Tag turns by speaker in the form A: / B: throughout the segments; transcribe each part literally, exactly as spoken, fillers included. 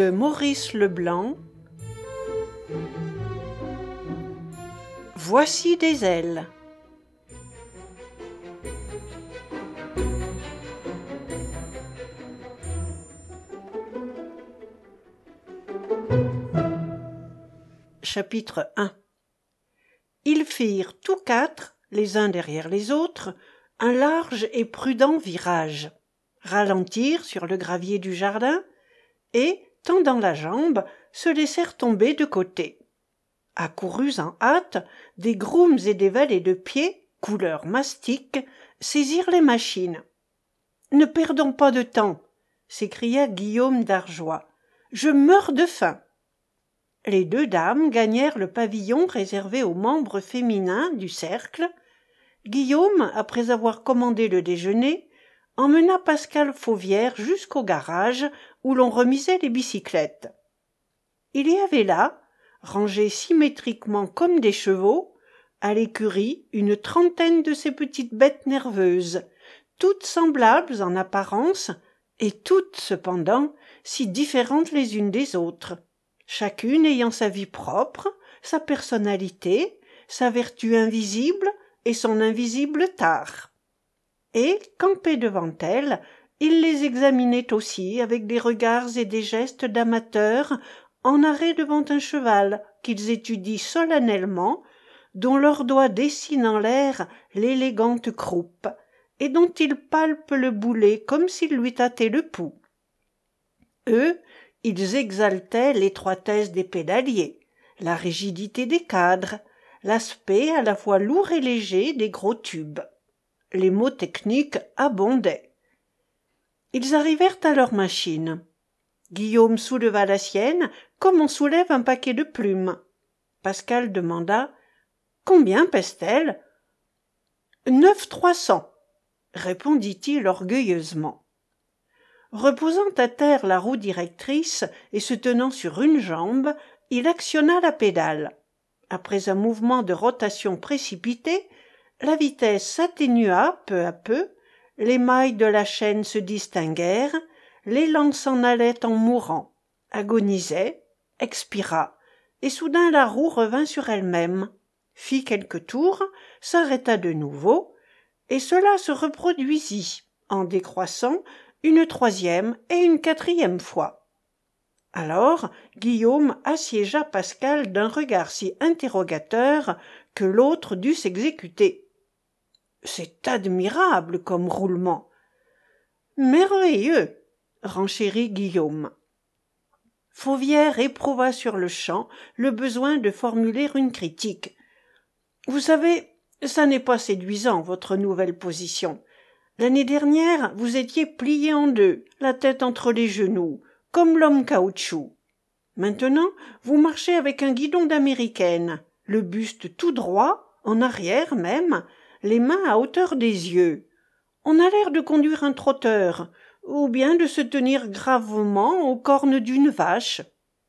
A: de Maurice Leblanc. Voici des ailes. Chapitre un. Ils firent tous quatre, les uns derrière les autres, un large et prudent virage, ralentirent sur le gravier du jardin et, tendant la jambe, se laissèrent tomber de côté. Accourus en hâte, des grooms et des valets de pied, couleur mastic, saisirent les machines. « Ne perdons pas de temps !» s'écria Guillaume d'Arjois. « Je meurs de faim !» Les deux dames gagnèrent le pavillon réservé aux membres féminins du cercle. Guillaume, après avoir commandé le déjeuner, emmena Pascal Fauvière jusqu'au garage où l'on remisait les bicyclettes. Il y avait là, rangés symétriquement comme des chevaux, à l'écurie une trentaine de ces petites bêtes nerveuses, toutes semblables en apparence, et toutes, cependant, si différentes les unes des autres, chacune ayant sa vie propre, sa personnalité, sa vertu invisible et son invisible tare. Et, campés devant elles, il les examinait aussi avec des regards et des gestes d'amateurs en arrêt devant un cheval qu'ils étudient solennellement, dont leurs doigts dessinent en l'air l'élégante croupe, et dont ils palpent le boulet comme s'ils lui tâtaient le pouls. Eux, ils exaltaient l'étroitesse des pédaliers, la rigidité des cadres, l'aspect à la fois lourd et léger des gros tubes. Les mots techniques abondaient. Ils arrivèrent à leur machine. Guillaume souleva la sienne comme on soulève un paquet de plumes. Pascal demanda « Combien pèse-t-elle ?»« Neuf trois cents, » répondit-il orgueilleusement. Reposant à terre la roue directrice et se tenant sur une jambe, il actionna la pédale. Après un mouvement de rotation précipité, la vitesse s'atténua peu à peu, les mailles de la chaîne se distinguèrent, l'élan s'en allait en mourant, agonisait, expira, et soudain la roue revint sur elle-même, fit quelques tours, s'arrêta de nouveau, et cela se reproduisit, en décroissant, une troisième et une quatrième fois. Alors Guillaume assiégea Pascal d'un regard si interrogateur que l'autre dut s'exécuter. « C'est admirable comme roulement !»« Merveilleux !» renchérit Guillaume. Fauvière éprouva sur-le-champ le besoin de formuler une critique. « Vous savez, ça n'est pas séduisant, votre nouvelle position. L'année dernière, vous étiez plié en deux, la tête entre les genoux, comme l'homme caoutchouc. Maintenant, vous marchez avec un guidon d'américaine, le buste tout droit, en arrière même, les mains à hauteur des yeux. On a l'air de conduire un trotteur, ou bien de se tenir gravement aux cornes d'une vache. »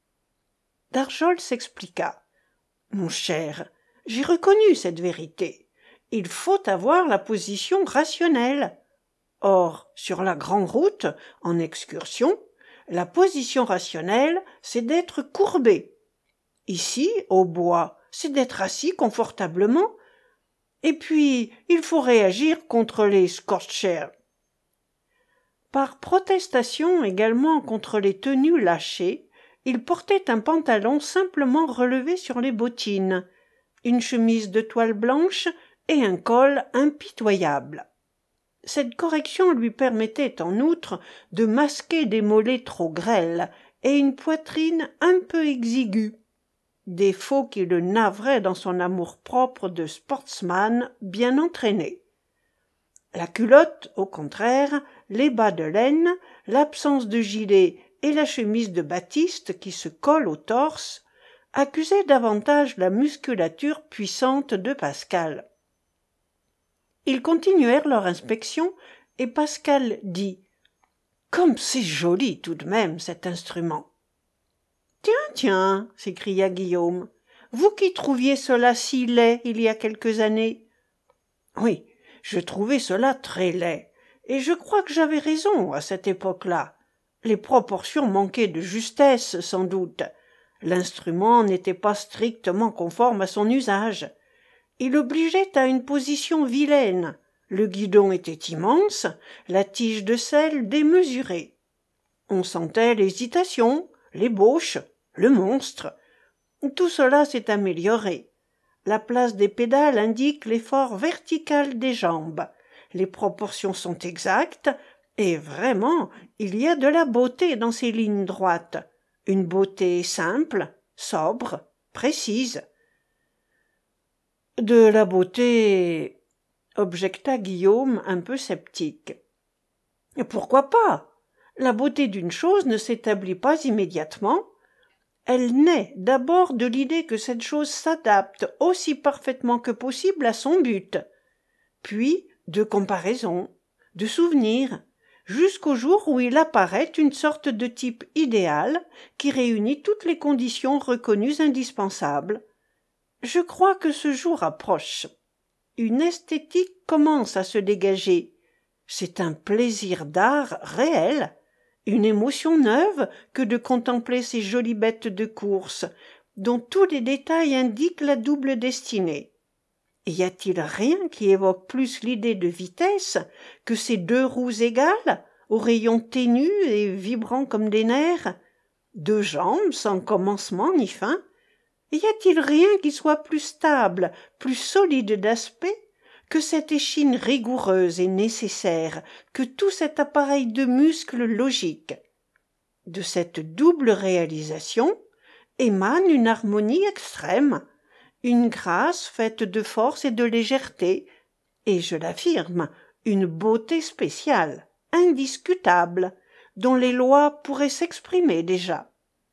A: Darjol s'expliqua. « Mon cher, j'ai reconnu cette vérité. Il faut avoir la position rationnelle. Or, sur la grande route, en excursion, la position rationnelle, c'est d'être courbé. Ici, au bois, c'est d'être assis confortablement. Et puis, il faut réagir contre les scorchers. » Par protestation également contre les tenues lâchées, il portait un pantalon simplement relevé sur les bottines, une chemise de toile blanche et un col impitoyable. Cette correction lui permettait en outre de masquer des mollets trop grêles et une poitrine un peu exiguë, défaut qui le navrait dans son amour-propre de sportsman bien entraîné. La culotte, au contraire, les bas de laine, l'absence de gilet et la chemise de batiste qui se colle au torse accusaient davantage la musculature puissante de Pascal. Ils continuèrent leur inspection et Pascal dit « Comme c'est joli tout de même cet instrument !»« Tiens, tiens !» s'écria Guillaume. « Vous qui trouviez cela si laid il y a quelques années !»« Oui, je trouvais cela très laid, et je crois que j'avais raison à cette époque-là. Les proportions manquaient de justesse, sans doute. L'instrument n'était pas strictement conforme à son usage. Il obligeait à une position vilaine. Le guidon était immense, la tige de selle démesurée. On sentait l'hésitation, l'ébauche, le monstre. Tout cela s'est amélioré. La place des pédales indique l'effort vertical des jambes. Les proportions sont exactes, et vraiment, il y a de la beauté dans ces lignes droites. Une beauté simple, sobre, précise. De la beauté, objecta Guillaume un peu sceptique. Pourquoi pas? La beauté d'une chose ne s'établit pas immédiatement. Elle naît d'abord de l'idée que cette chose s'adapte aussi parfaitement que possible à son but, puis de comparaison, de souvenir, jusqu'au jour où il apparaît une sorte de type idéal qui réunit toutes les conditions reconnues indispensables. Je crois que ce jour approche. Une esthétique commence à se dégager. C'est un plaisir d'art réel, une émotion neuve que de contempler ces jolies bêtes de course, dont tous les détails indiquent la double destinée. Y a-t-il rien qui évoque plus l'idée de vitesse que ces deux roues égales, aux rayons ténus et vibrants comme des nerfs, deux jambes sans commencement ni fin? Y a-t-il rien qui soit plus stable, plus solide d'aspect que cette échine rigoureuse et nécessaire, que tout cet appareil de muscles logiques? De cette double réalisation émane une harmonie extrême, une grâce faite de force et de légèreté, et je l'affirme, une beauté spéciale, indiscutable, dont les lois pourraient s'exprimer déjà.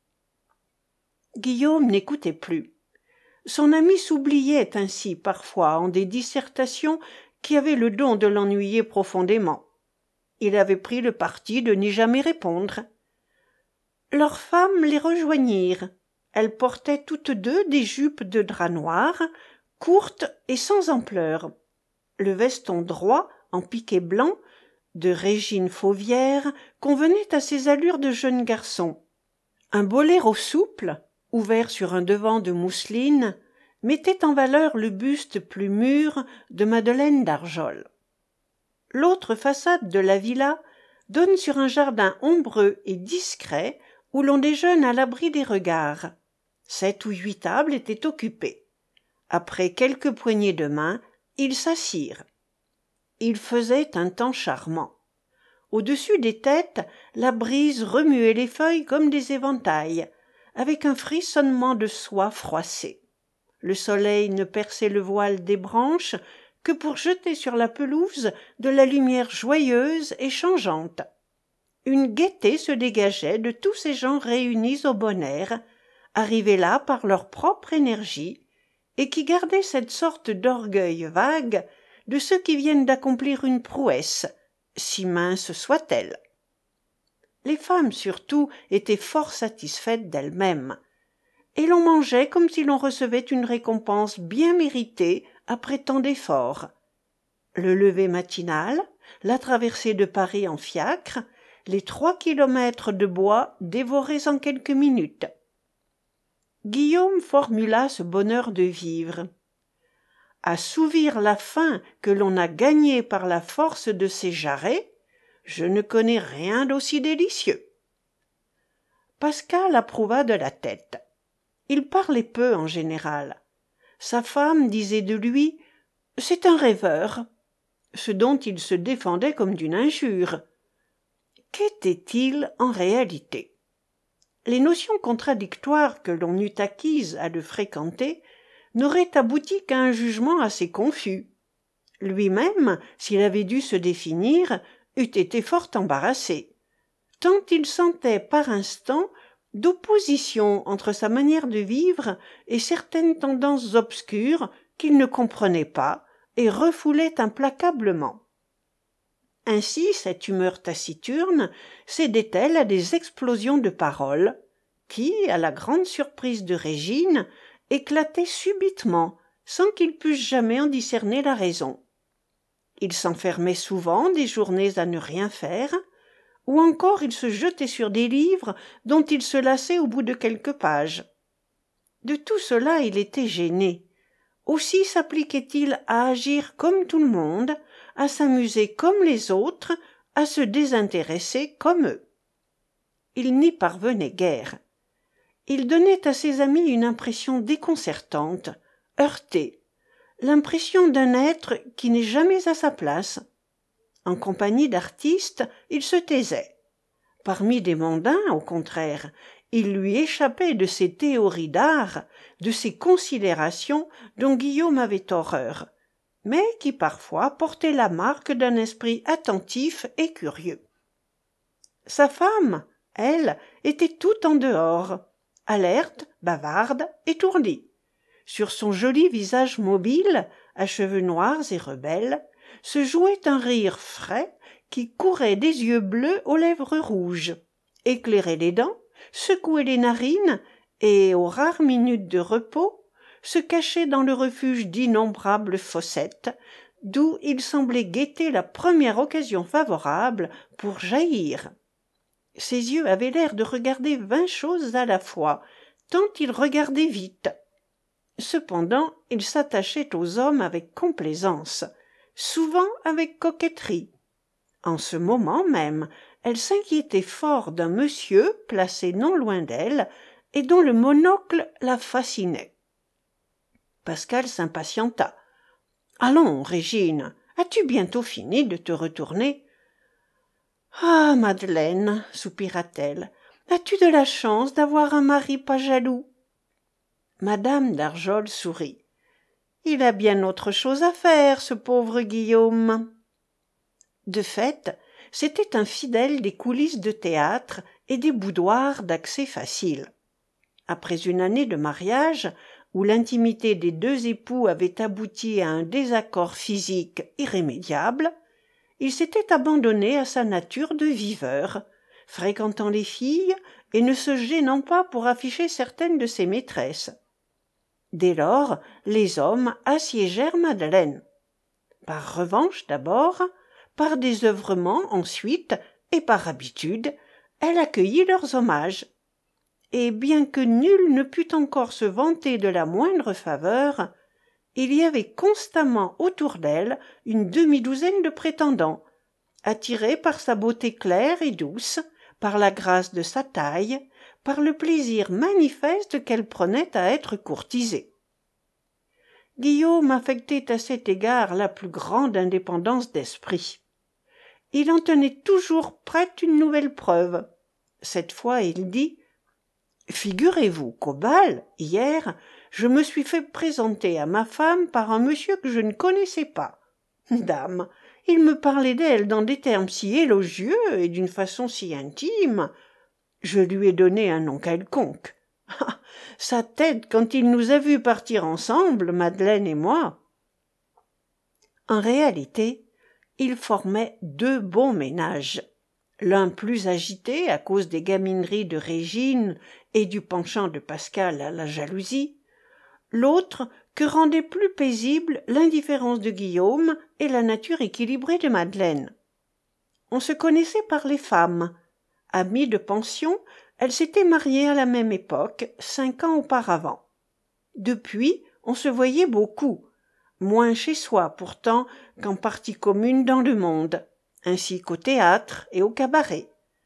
A: Guillaume n'écoutait plus. Son ami s'oubliait ainsi parfois en des dissertations qui avaient le don de l'ennuyer profondément. Il avait pris le parti de n'y jamais répondre. Leurs femmes les rejoignirent. Elles portaient toutes deux des jupes de drap noir, courtes et sans ampleur. Le veston droit, en piqué blanc, de Régine Fauvière, convenait à ses allures de jeune garçon. Un boléro souple, ouvert sur un devant de mousseline, mettait en valeur le buste plus mûr de Madeleine d'Arjol. L'autre façade de la villa donne sur un jardin ombreux et discret où l'on déjeune à l'abri des regards. Sept ou huit tables étaient occupées. Après quelques poignées de main, ils s'assirent. Il faisait un temps charmant. Au-dessus des têtes, la brise remuait les feuilles comme des éventails, avec un frissonnement de soie froissée. Le soleil ne perçait le voile des branches que pour jeter sur la pelouse de la lumière joyeuse et changeante. Une gaieté se dégageait de tous ces gens réunis au bon air, arrivés là par leur propre énergie, et qui gardaient cette sorte d'orgueil vague de ceux qui viennent d'accomplir une prouesse, si mince soit-elle. Les femmes surtout étaient fort satisfaites d'elles-mêmes, et l'on mangeait comme si l'on recevait une récompense bien méritée après tant d'efforts. Le lever matinal, la traversée de Paris en fiacre, les trois kilomètres de bois dévorés en quelques minutes. Guillaume formula ce bonheur de vivre. Assouvir la faim que l'on a gagnée par la force de ses jarrets, je ne connais rien d'aussi délicieux. Pascal approuva de la tête. Il parlait peu en général. Sa femme disait de lui « c'est un rêveur », ce dont il se défendait comme d'une injure. Qu'était-il en réalité? Les notions contradictoires que l'on eût acquises à le fréquenter n'auraient abouti qu'à un jugement assez confus. Lui-même, s'il avait dû se définir, eût été fort embarrassé, tant il sentait par instants d'opposition entre sa manière de vivre et certaines tendances obscures qu'il ne comprenait pas et refoulait implacablement. Ainsi cette humeur taciturne cédait-elle à des explosions de paroles qui, à la grande surprise de Régine, éclataient subitement sans qu'il pût jamais en discerner la raison. Il s'enfermait souvent des journées à ne rien faire, ou encore il se jetait sur des livres dont il se lassait au bout de quelques pages. De tout cela il était gêné. Aussi s'appliquait-il à agir comme tout le monde, à s'amuser comme les autres, à se désintéresser comme eux. Il n'y parvenait guère. Il donnait à ses amis une impression déconcertante, heurtée, l'impression d'un être qui n'est jamais à sa place. En compagnie d'artistes, il se taisait. Parmi des mondains, au contraire, il lui échappait de ces théories d'art, de ces considérations dont Guillaume avait horreur, mais qui parfois portaient la marque d'un esprit attentif et curieux. Sa femme, elle, était tout en dehors, alerte, bavarde, étourdie. Sur son joli visage mobile, à cheveux noirs et rebelles, se jouait un rire frais qui courait des yeux bleus aux lèvres rouges, éclairait les dents, secouait les narines et, aux rares minutes de repos, se cachait dans le refuge d'innombrables fossettes, d'où il semblait guetter la première occasion favorable pour jaillir. Ses yeux avaient l'air de regarder vingt choses à la fois, tant il regardait vite. Cependant, il s'attachait aux hommes avec complaisance, souvent avec coquetterie. En ce moment même, elle s'inquiétait fort d'un monsieur placé non loin d'elle et dont le monocle la fascinait. Pascal s'impatienta. « Allons, Régine, as-tu bientôt fini de te retourner ?»« Ah, Madeleine, soupira-t-elle, as-tu de la chance d'avoir un mari pas jaloux ?» Madame d'Arjol sourit. « Il a bien autre chose à faire, ce pauvre Guillaume. » De fait, c'était un fidèle des coulisses de théâtre et des boudoirs d'accès facile. Après une année de mariage, où l'intimité des deux époux avait abouti à un désaccord physique irrémédiable, il s'était abandonné à sa nature de viveur, fréquentant les filles et ne se gênant pas pour afficher certaines de ses maîtresses. Dès lors, les hommes assiégèrent Madeleine. Par revanche d'abord, par désœuvrement ensuite, et par habitude, elle accueillit leurs hommages. Et bien que nul ne pût encore se vanter de la moindre faveur, il y avait constamment autour d'elle une demi-douzaine de prétendants, attirés par sa beauté claire et douce, par la grâce de sa taille, par le plaisir manifeste qu'elle prenait à être courtisée. Guillaume affectait à cet égard la plus grande indépendance d'esprit. Il en tenait toujours prête une nouvelle preuve. Cette fois, il dit « Figurez-vous qu'au bal, hier, je me suis fait présenter à ma femme par un monsieur que je ne connaissais pas. Dame, il me parlait d'elle dans des termes si élogieux et d'une façon si intime. Je lui ai donné un nom quelconque. Ah, sa tête quand il nous a vus partir ensemble, Madeleine et moi. » En réalité, ils formaient deux bons ménages, l'un plus agité à cause des gamineries de Régine et du penchant de Pascal à la jalousie, l'autre que rendait plus paisible l'indifférence de Guillaume et la nature équilibrée de Madeleine. On se connaissait par les femmes. Amies de pension, elles s'étaient mariées à la même époque, cinq ans auparavant. Depuis, on se voyait beaucoup, moins chez soi pourtant qu'en partie commune dans le monde, ainsi qu'au théâtre et au cabaret.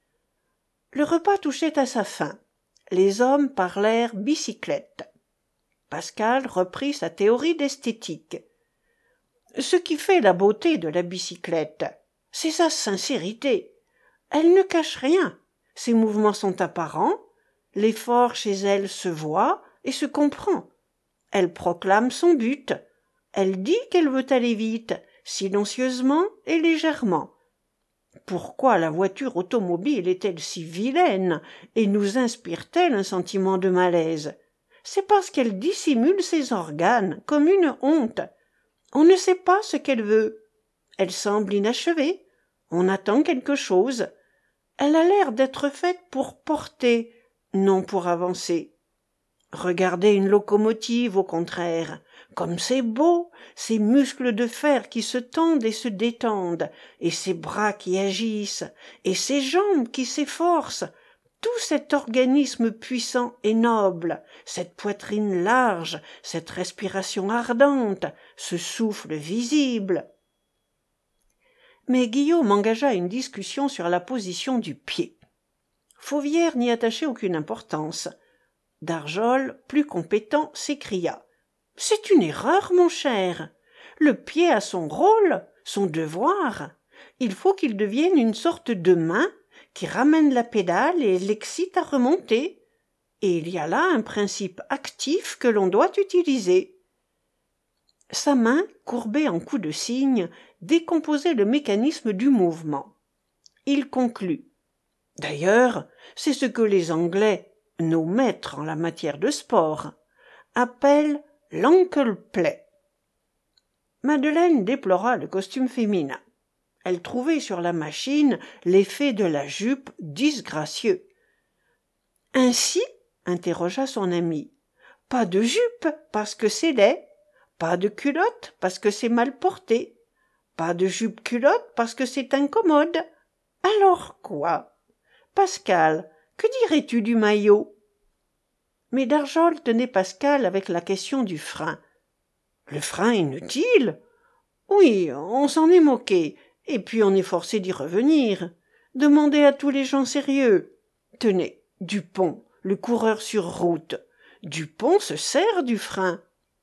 A: Le repas touchait à sa fin. Les hommes parlèrent bicyclette. Pascal reprit sa théorie d'esthétique. Ce qui fait la beauté de la bicyclette, c'est sa sincérité. Elle ne cache rien. Ses mouvements sont apparents. L'effort chez elle se voit et se comprend. Elle proclame son but. Elle dit qu'elle veut aller vite, silencieusement et légèrement. Pourquoi la voiture automobile est-elle si vilaine et nous inspire-t-elle un sentiment de malaise? C'est parce qu'elle dissimule ses organes comme une honte. On ne sait pas ce qu'elle veut. Elle semble inachevée. On attend quelque chose. Elle a l'air d'être faite pour porter, non pour avancer. Regardez une locomotive, au contraire. Comme c'est beau, ces muscles de fer qui se tendent et se détendent, et ces bras qui agissent, et ces jambes qui s'efforcent, tout cet organisme puissant et noble, cette poitrine large, cette respiration ardente, ce souffle visible. Mais Guillaume engagea une discussion sur la position du pied. Fauvière n'y attachait aucune importance. Darjol, plus compétent, s'écria. « C'est une erreur, mon cher. Le pied a son rôle, son devoir. Il faut qu'il devienne une sorte de main qui ramène la pédale et l'excite à remonter. Et il y a là un principe actif que l'on doit utiliser. » Sa main, courbée en coup de cygne, décomposait le mécanisme du mouvement. Il conclut. « D'ailleurs, c'est ce que les Anglais, nos maîtres en la matière de sport, appellent l'ankle play. » Madeleine déplora le costume féminin. Elle trouvait sur la machine l'effet de la jupe disgracieux. « Ainsi ?» interrogea son amie. « Pas de jupe parce que c'est laid, pas de culotte parce que c'est mal porté, pas de jupe-culotte parce que c'est incommode. Alors quoi ? Pascal, que dirais-tu du maillot ?» Mais Darjol tenait Pascal avec la question du frein. « Le frein inutile ? Oui, on s'en est moqué, et puis on est forcé d'y revenir. Demandez à tous les gens sérieux. Tenez, Dupont, le coureur sur route. Dupont se sert du frein. »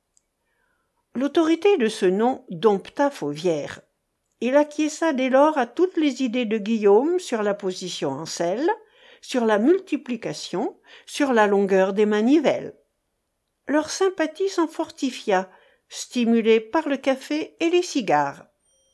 A: L'autorité de ce nom dompta Fauvière. Il acquiesça dès lors à toutes les idées de Guillaume sur la position en selle, sur la multiplication, sur la longueur des manivelles. Leur sympathie s'en fortifia, stimulée par le café et les cigares.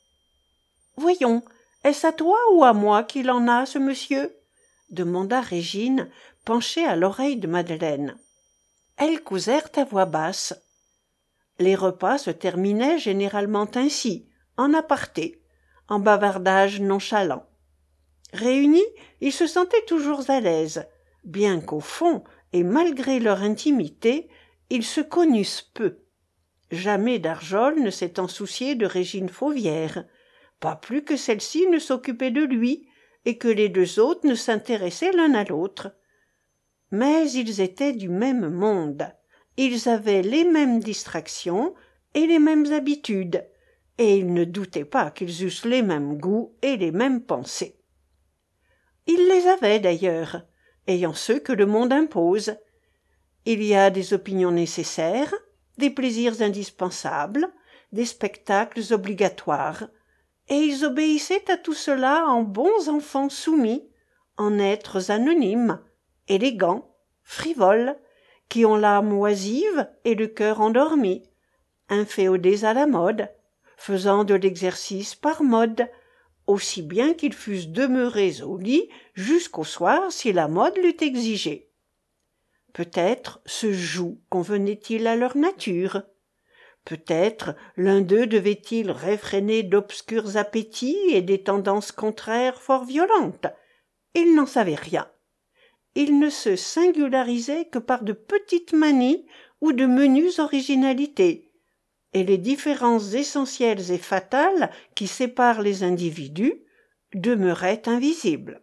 A: « Voyons, est-ce à toi ou à moi qu'il en a, ce monsieur ?» demanda Régine, penchée à l'oreille de Madeleine. Elles causèrent à voix basse. Les repas se terminaient généralement ainsi, en aparté, en bavardage nonchalant. Réunis, ils se sentaient toujours à l'aise, bien qu'au fond, et malgré leur intimité, ils se connussent peu. Jamais Darjol ne s'étant soucié de Régine Fauvière, pas plus que celle-ci ne s'occupait de lui, et que les deux autres ne s'intéressaient l'un à l'autre. Mais ils étaient du même monde. Ils avaient les mêmes distractions et les mêmes habitudes, et ils ne doutaient pas qu'ils eussent les mêmes goûts et les mêmes pensées. Ils les avaient d'ailleurs, ayant ceux que le monde impose. Il y a des opinions nécessaires, des plaisirs indispensables, des spectacles obligatoires, et ils obéissaient à tout cela en bons enfants soumis, en êtres anonymes, élégants, frivoles, qui ont l'âme oisive et le cœur endormi, inféodés à la mode, faisant de l'exercice par mode, aussi bien qu'ils fussent demeurés au lit jusqu'au soir si la mode l'eût exigé. Peut-être ce joug convenait-il à leur nature. Peut-être l'un d'eux devait-il réfréner d'obscurs appétits et des tendances contraires fort violentes. Ils n'en savaient rien. Ils ne se singularisaient que par de petites manies ou de menues originalités, et les différences essentielles et fatales qui séparent les individus demeuraient invisibles.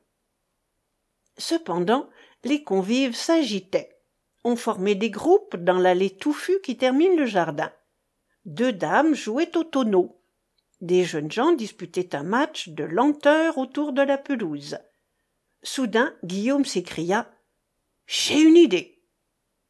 A: Cependant, les convives s'agitaient. On formait des groupes dans l'allée touffue qui termine le jardin. Deux dames jouaient au tonneau. Des jeunes gens disputaient un match de lenteur autour de la pelouse. Soudain, Guillaume s'écria « J'ai une idée !»« Ah »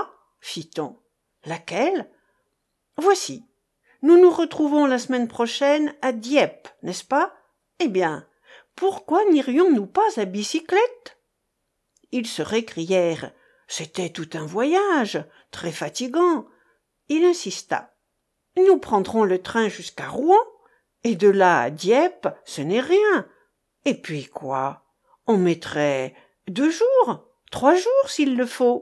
A: fit-on. « Laquelle ?»« Voici. Nous nous retrouvons la semaine prochaine à Dieppe, n'est-ce pas ? Eh bien, pourquoi n'irions-nous pas à bicyclette ?» Ils se récrièrent. C'était tout un voyage, très fatigant. Il insista. « Nous prendrons le train jusqu'à Rouen, et de là à Dieppe, ce n'est rien. Et puis quoi ? On mettrait deux jours, trois jours s'il le faut. »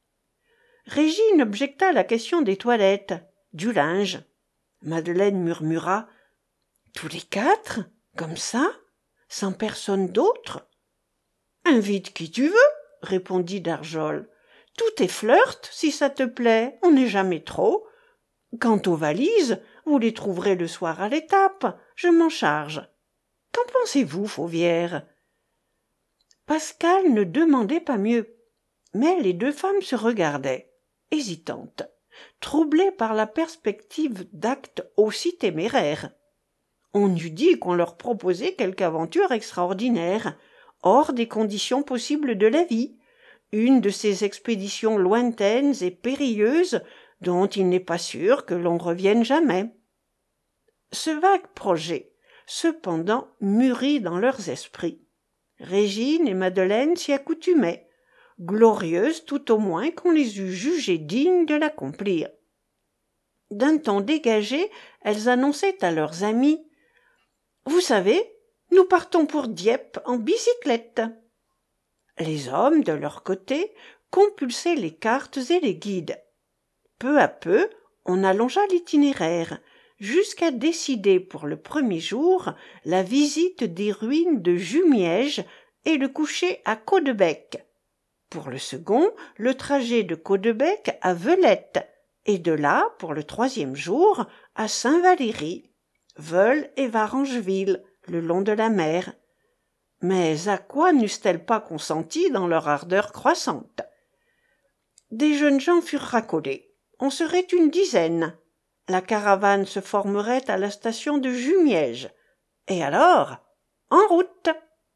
A: Régine objecta la question des toilettes, du linge. Madeleine murmura « Tous les quatre, comme ça, sans personne d'autre ?»« Invite qui tu veux, » répondit Darjol. « Tout est flirt, si ça te plaît, on n'est jamais trop. Quant aux valises, vous les trouverez le soir à l'étape, je m'en charge. Qu'en pensez-vous, Fauvière ?» Pascal ne demandait pas mieux, mais les deux femmes se regardaient, hésitantes, troublées par la perspective d'actes aussi téméraires. On eût dit qu'on leur proposait quelque aventure extraordinaire, hors des conditions possibles de la vie, une de ces expéditions lointaines et périlleuses dont il n'est pas sûr que l'on revienne jamais. Ce vague projet, cependant, mûrit dans leurs esprits. Régine et Madeleine s'y accoutumaient, glorieuses tout au moins qu'on les eût jugées dignes de l'accomplir. D'un ton dégagé, elles annonçaient à leurs amis « Vous savez, nous partons pour Dieppe en bicyclette. » Les hommes, de leur côté, compulsaient les cartes et les guides. Peu à peu, on allongea l'itinéraire, jusqu'à décider pour le premier jour la visite des ruines de Jumièges et le coucher à Caudebec. Pour le second, le trajet de Caudebec à Velette, et de là, pour le troisième jour, à Saint-Valery, Veules et Varengeville, le long de la mer. Mais à quoi n'eussent-elles pas consenti dans leur ardeur croissante? Des jeunes gens furent racolés. On serait une dizaine. La caravane se formerait à la station de Jumièges. Et alors, en route!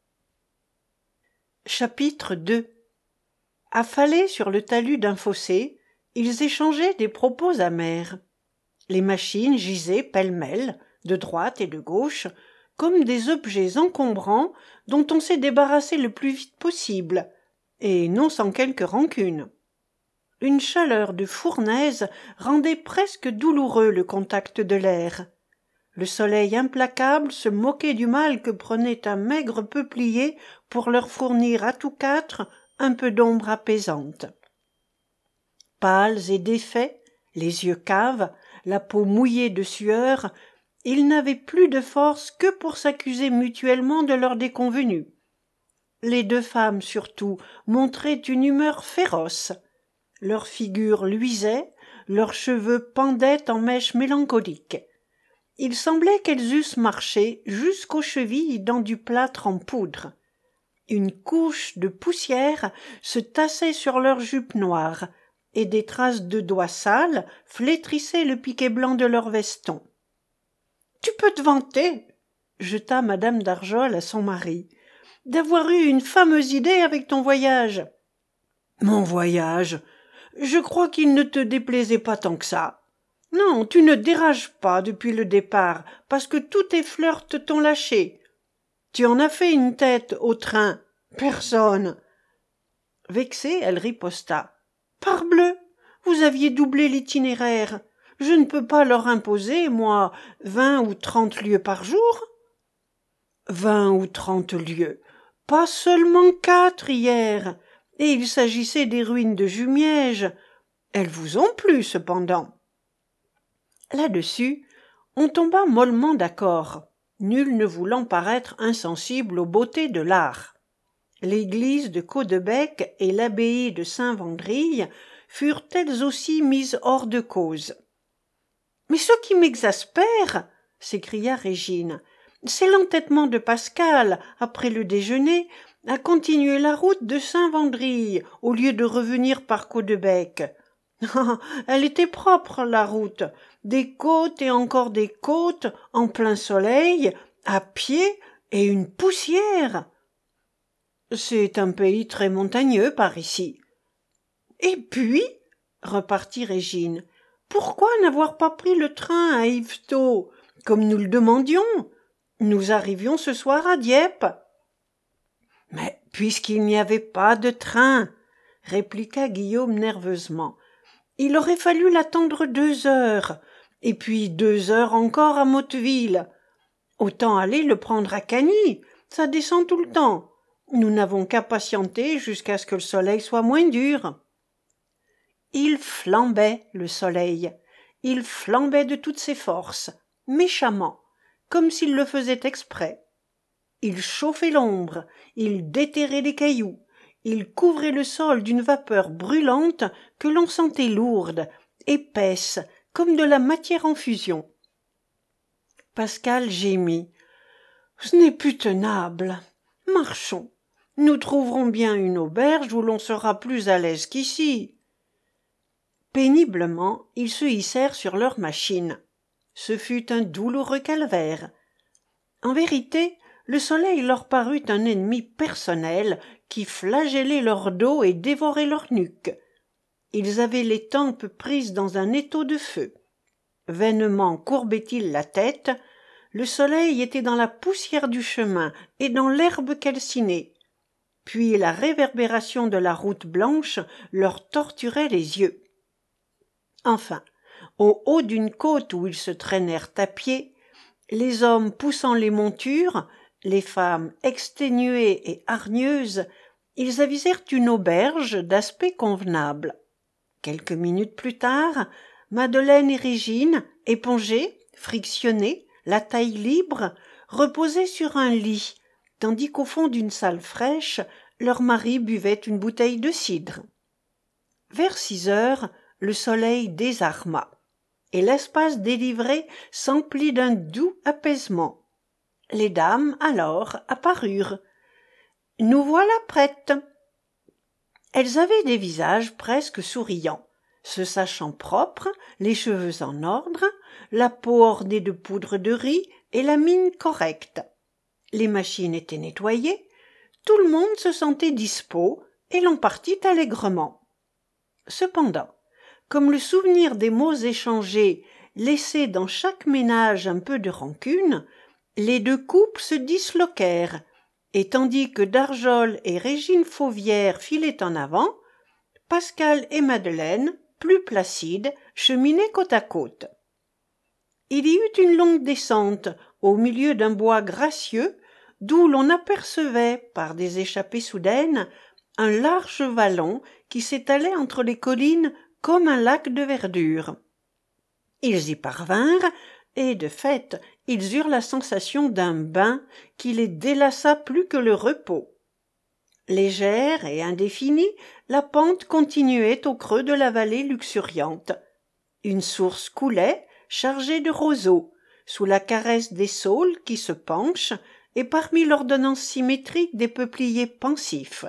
A: Chapitre deux. Affalés sur le talus d'un fossé, ils échangeaient des propos amers. Les machines gisaient pêle-mêle, de droite et de gauche, comme des objets encombrants dont on s'est débarrassé le plus vite possible, et non sans quelque rancune. Une chaleur de fournaise rendait presque douloureux le contact de l'air. Le soleil implacable se moquait du mal que prenait un maigre peuplier pour leur fournir à tous quatre un peu d'ombre apaisante. Pâles et défaits, les yeux caves, la peau mouillée de sueur, ils n'avaient plus de force que pour s'accuser mutuellement de leurs déconvenues. Les deux femmes, surtout, montraient une humeur féroce. Leurs figures luisaient, leurs cheveux pendaient en mèches mélancoliques. Il semblait qu'elles eussent marché jusqu'aux chevilles dans du plâtre en poudre. Une couche de poussière se tassait sur leurs jupes noires, et des traces de doigts sales flétrissaient le piqué blanc de leurs vestons. « Tu peux te vanter, » jeta madame d'Argol à son mari, « d'avoir eu une fameuse idée avec ton voyage. »« Mon voyage ? Je crois qu'il ne te déplaisait pas tant que ça. Non, tu ne dérages pas depuis le départ, parce que tous tes flirts t'ont lâché. Tu en as fait une tête au train. Personne. » Vexée, elle riposta. « Parbleu, vous aviez doublé l'itinéraire. Je ne peux pas leur imposer, moi, vingt ou trente lieues par jour. »« Vingt ou trente lieues. Pas seulement quatre hier. Et il s'agissait des ruines de Jumièges. Elles vous ont plu, cependant. » Là-dessus, on tomba mollement d'accord, nul ne voulant paraître insensible aux beautés de l'art. L'église de Caudebec et l'abbaye de Saint-Wandrille furent elles aussi mises hors de cause. « Mais ce qui m'exaspère, » s'écria Régine, « c'est l'entêtement de Pascal, après le déjeuner, à continuer la route de Saint-Wandrille, au lieu de revenir par Caudebec. Ah, elle était propre, la route, des côtes et encore des côtes, en plein soleil, à pied, et une poussière. C'est un pays très montagneux par ici. »« Et puis, » repartit Régine, « pourquoi n'avoir pas pris le train à Yvetot, comme nous le demandions? Nous arrivions ce soir à Dieppe. » »« Mais puisqu'il n'y avait pas de train, » répliqua Guillaume nerveusement, « il aurait fallu l'attendre deux heures, et puis deux heures encore à Motteville. Autant aller le prendre à Cagny, ça descend tout le temps. Nous n'avons qu'à patienter jusqu'à ce que le soleil soit moins dur. » Il flambait, le soleil. Il flambait de toutes ses forces, méchamment, comme s'il le faisait exprès. Il chauffait l'ombre, il déterrait les cailloux, il couvrait le sol d'une vapeur brûlante que l'on sentait lourde, épaisse, comme de la matière en fusion. Pascal gémit. « Ce n'est plus tenable. Marchons. Nous trouverons bien une auberge où l'on sera plus à l'aise qu'ici. » Péniblement, ils se hissèrent sur leur machine. Ce fut un douloureux calvaire. En vérité, le soleil leur parut un ennemi personnel qui flagellait leur dos et dévorait leur nuque. Ils avaient les tempes prises dans un étau de feu. Vainement courbaient-ils la tête. Le soleil était dans la poussière du chemin et dans l'herbe calcinée. Puis la réverbération de la route blanche leur torturait les yeux. Enfin, au haut d'une côte où ils se traînèrent à pied, les hommes poussant les montures, les femmes exténuées et hargneuses, ils avisèrent une auberge d'aspect convenable. Quelques minutes plus tard, Madeleine et Régine, épongées, frictionnées, la taille libre, reposaient sur un lit, tandis qu'au fond d'une salle fraîche, leur mari buvait une bouteille de cidre. Vers six heures, le soleil désarma, et l'espace délivré s'emplit d'un doux apaisement. Les dames, alors, apparurent. « Nous voilà prêtes. » Elles avaient des visages presque souriants, se sachant propres, les cheveux en ordre, la peau ornée de poudre de riz et la mine correcte. Les machines étaient nettoyées, tout le monde se sentait dispos et l'on partit allègrement. Cependant, comme le souvenir des mots échangés laissait dans chaque ménage un peu de rancune, les deux couples se disloquèrent, et tandis que Darjol et Régine Fauvière filaient en avant, Pascal et Madeleine, plus placides, cheminaient côte à côte. Il y eut une longue descente au milieu d'un bois gracieux, d'où l'on apercevait, par des échappées soudaines, un large vallon qui s'étalait entre les collines comme un lac de verdure. Ils y parvinrent, et de fait, ils eurent la sensation d'un bain qui les délassa plus que le repos. Légère et indéfinie, la pente continuait au creux de la vallée luxuriante. Une source coulait, chargée de roseaux, sous la caresse des saules qui se penchent, et parmi l'ordonnance symétrique des peupliers pensifs.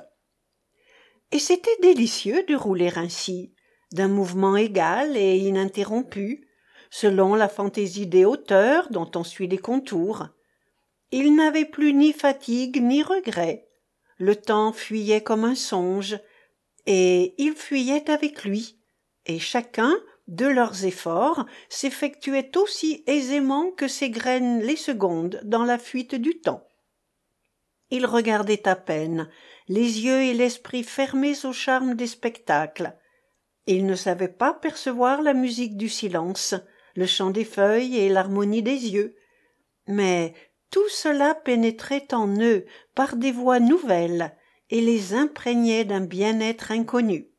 A: Et c'était délicieux de rouler ainsi, d'un mouvement égal et ininterrompu, selon la fantaisie des hauteurs dont on suit les contours. Il n'avait plus ni fatigue ni regret. Le temps fuyait comme un songe, et il fuyait avec lui, et chacun, de leurs efforts, s'effectuait aussi aisément que s'égrènent les secondes dans la fuite du temps. Ils regardaient à peine, les yeux et l'esprit fermés au charme des spectacles. Ils ne savaient pas percevoir la musique du silence, le chant des feuilles et l'harmonie des yeux. Mais tout cela pénétrait en eux par des voies nouvelles et les imprégnait d'un bien-être inconnu.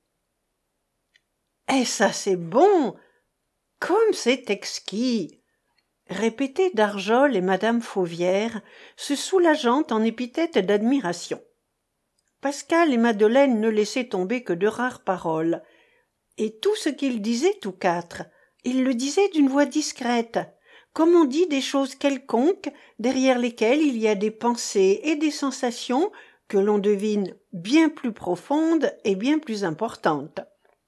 A: « Est-ce assez bon? Comme c'est exquis !» répétaient Darjol et madame Fauvière, se soulageant en épithètes d'admiration. Pascal et Madeleine ne laissaient tomber que de rares paroles, et tout ce qu'ils disaient tous quatre, ils le disaient d'une voix discrète, comme on dit des choses quelconques derrière lesquelles il y a des pensées et des sensations que l'on devine bien plus profondes et bien plus importantes.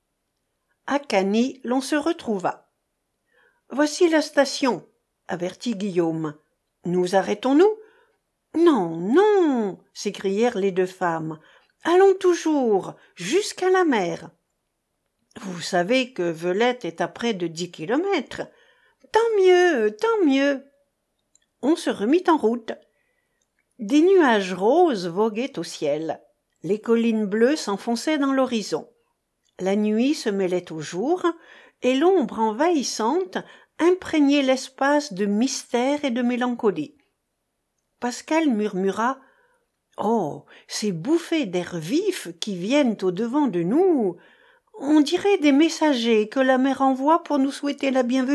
A: À Cany, l'on se retrouva. « Voici la station, » avertit Guillaume. « Nous arrêtons-nous ?»« Non, non !» s'écrièrent les deux femmes. « Allons toujours, jusqu'à la mer. » Vous savez que Velette est à près de dix kilomètres. Tant mieux, tant mieux. On se remit en route. Des nuages roses voguaient au ciel. Les collines bleues s'enfonçaient dans l'horizon. La nuit se mêlait au jour, et l'ombre envahissante imprégnait l'espace de mystère et de mélancolie. Pascal murmura « Oh, ces bouffées d'air vif qui viennent au-devant de nous, on dirait des messagers que la mer envoie pour nous souhaiter la bienvenue. »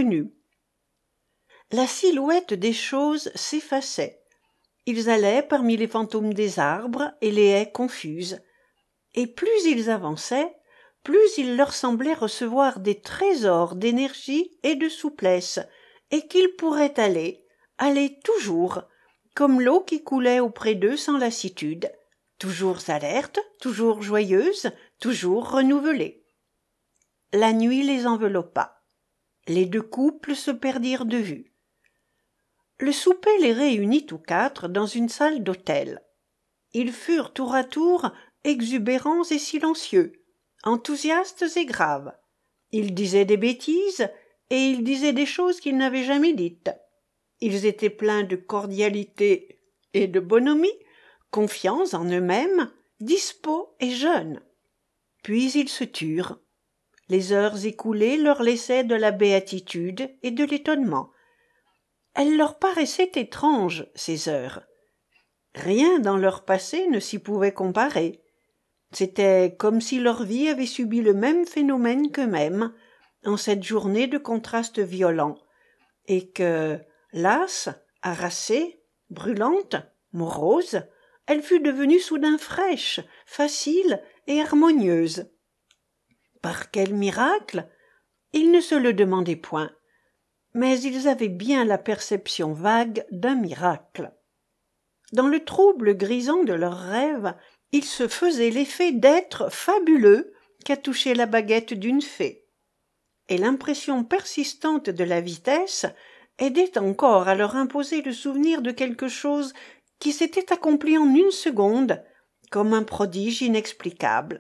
A: La silhouette des choses s'effaçait. Ils allaient parmi les fantômes des arbres et les haies confuses. et plus ils avançaient, plus il leur semblait recevoir des trésors d'énergie et de souplesse, et qu'ils pourraient aller, aller toujours, comme l'eau qui coulait auprès d'eux sans lassitude, toujours alerte, toujours joyeuse, toujours renouvelée. La nuit les enveloppa. Les deux couples se perdirent de vue. Le souper les réunit tous quatre dans une salle d'hôtel. Ils furent tour à tour exubérants et silencieux, enthousiastes et graves. Ils disaient des bêtises et ils disaient des choses qu'ils n'avaient jamais dites. Ils étaient pleins de cordialité et de bonhomie, confiants en eux-mêmes, dispos et jeunes. Puis ils se turent. Les heures écoulées leur laissaient de la béatitude et de l'étonnement. Elles leur paraissaient étranges, ces heures. Rien dans leur passé ne s'y pouvait comparer. C'était comme si leur vie avait subi le même phénomène qu'eux-mêmes, en cette journée de contrastes violents, et que, lasse, harassée, brûlante, morose, elle fut devenue soudain fraîche, facile et harmonieuse. Par quel miracle? Ils ne se le demandaient point, mais ils avaient bien la perception vague d'un miracle. Dans le trouble grisant de leurs rêves, ils se faisaient l'effet d'êtres fabuleux qu'a touché la baguette d'une fée. Et l'impression persistante de la vitesse aidait encore à leur imposer le souvenir de quelque chose qui s'était accompli en une seconde, comme un prodige inexplicable.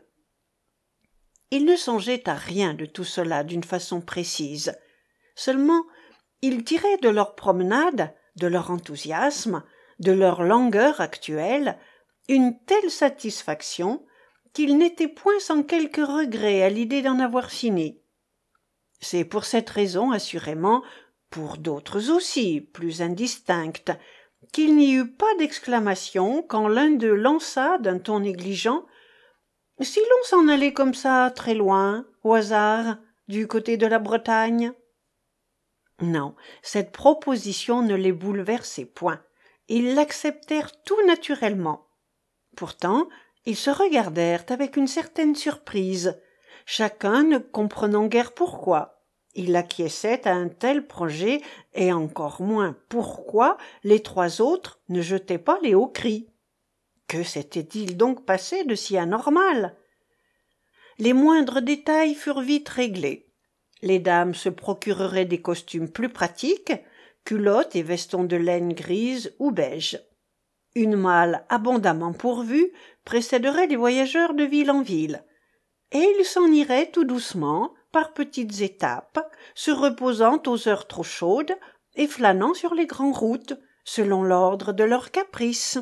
A: Ils ne songeaient à rien de tout cela d'une façon précise. Seulement, ils tiraient de leur promenade, de leur enthousiasme, de leur langueur actuelle, une telle satisfaction qu'ils n'étaient point sans quelque regret à l'idée d'en avoir fini. C'est pour cette raison, assurément, pour d'autres aussi, plus indistinctes, qu'il n'y eut pas d'exclamation quand l'un d'eux lança d'un ton négligent « Si l'on s'en allait comme ça, très loin, au hasard, du côté de la Bretagne ?» Non, cette proposition ne les bouleversait point. Ils l'acceptèrent tout naturellement. Pourtant, ils se regardèrent avec une certaine surprise, chacun ne comprenant guère pourquoi. Il acquiesçait à un tel projet, et encore moins pourquoi les trois autres ne jetaient pas les hauts cris. Que s'était-il donc passé de si anormal? Les moindres détails furent vite réglés. Les dames se procureraient des costumes plus pratiques, culottes et vestons de laine grise ou beige. Une malle abondamment pourvue précéderait les voyageurs de ville en ville, et ils s'en iraient tout doucement, par petites étapes, se reposant aux heures trop chaudes et flânant sur les grandes routes, selon l'ordre de leurs caprices.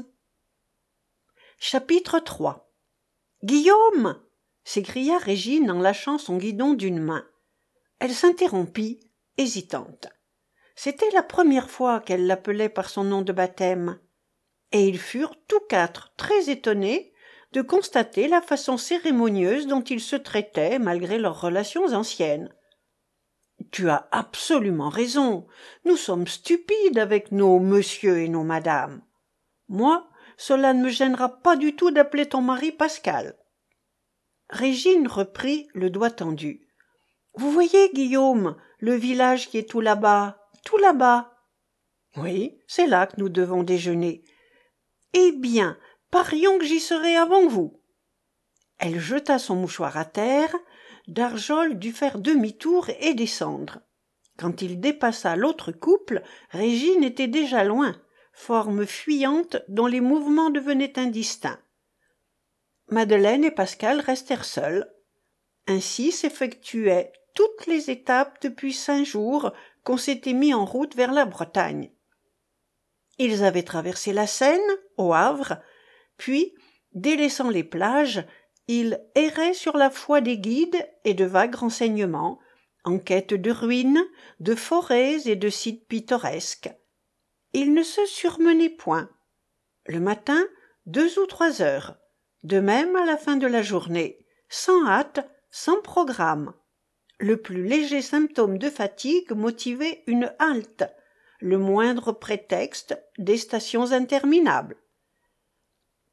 A: Chapitre trois. Guillaume! S'écria Régine en lâchant son guidon d'une main. Elle s'interrompit, hésitante. C'était la première fois qu'elle l'appelait par son nom de baptême, et ils furent tous quatre très étonnés de constater la façon cérémonieuse dont ils se traitaient malgré leurs relations anciennes. « Tu as absolument raison, nous sommes stupides avec nos monsieur et nos madame. Moi, cela ne me gênera pas du tout d'appeler ton mari Pascal. » Régine reprit le doigt tendu. « Vous voyez, Guillaume, le village qui est tout là-bas, tout là-bas. »« Oui, c'est là que nous devons déjeuner. »« Eh bien, parions que j'y serai avant vous. » Elle jeta son mouchoir à terre. Darjol dut faire demi-tour et descendre. Quand il dépassa l'autre couple, Régine était déjà loin, forme fuyante dont les mouvements devenaient indistincts. Madeleine et Pascal restèrent seuls. Ainsi s'effectuaient toutes les étapes depuis cinq jours qu'on s'était mis en route vers la Bretagne. Ils avaient traversé la Seine, au Havre, puis, délaissant les plages, ils erraient sur la foi des guides et de vagues renseignements, en quête de ruines, de forêts et de sites pittoresques. Ils ne se surmenaient point. Le matin, deux ou trois heures, de même à la fin de la journée, sans hâte, sans programme. Le plus léger symptôme de fatigue motivait une halte, le moindre prétexte des stations interminables.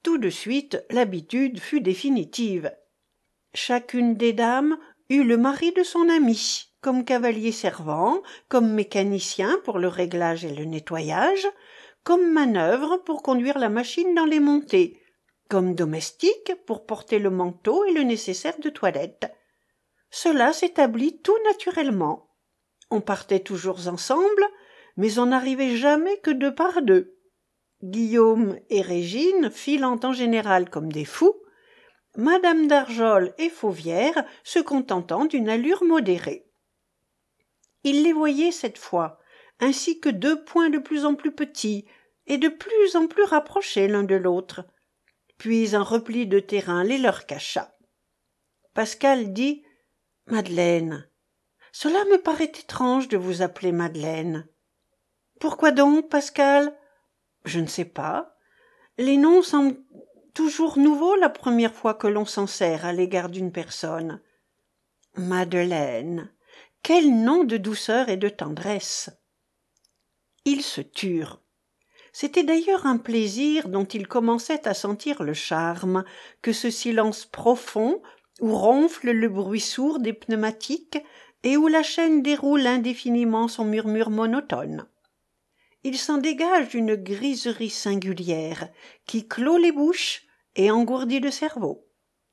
A: Tout de suite, l'habitude fut définitive. Chacune des dames eut le mari de son ami, comme cavalier servant, comme mécanicien pour le réglage et le nettoyage, comme manœuvre pour conduire la machine dans les montées, comme domestique pour porter le manteau et le nécessaire de toilette. Cela s'établit tout naturellement. On partait toujours ensemble, mais on n'arrivait jamais que deux par deux. Guillaume et Régine filant en général comme des fous, Madame d'Argol et Fauvière se contentant d'une allure modérée. Il les voyait cette fois, ainsi que deux points de plus en plus petits et de plus en plus rapprochés l'un de l'autre. Puis un repli de terrain les leur cacha. Pascal dit « Madeleine, cela me paraît étrange de vous appeler Madeleine. »« Pourquoi donc, Pascal ?»« Je ne sais pas. Les noms semblent toujours nouveaux la première fois que l'on s'en sert à l'égard d'une personne. »« Madeleine, quel nom de douceur et de tendresse !» Ils se turent. C'était d'ailleurs un plaisir dont ils commençaient à sentir le charme, que ce silence profond où ronfle le bruit sourd des pneumatiques et où la chaîne déroule indéfiniment son murmure monotone. Il s'en dégage une griserie singulière qui clôt les bouches et engourdit le cerveau.